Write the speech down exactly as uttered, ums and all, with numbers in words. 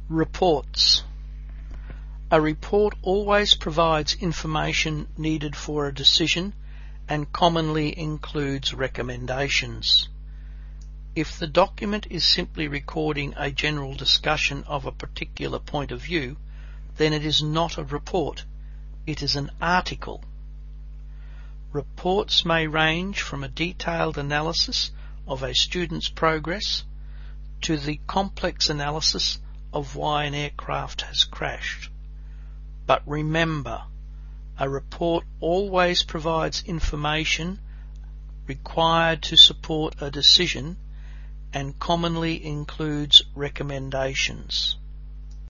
Reports. A report always provides information needed for a decision and commonly includes recommendations. If the document is simply recording a general discussion of a particular point of view, then it is not a report, it is an article. Reports may range from a detailed analysis of a student's progress to the complex analysis of why an aircraft has crashed. But remember, a report always provides information required to support a decision and commonly includes recommendations.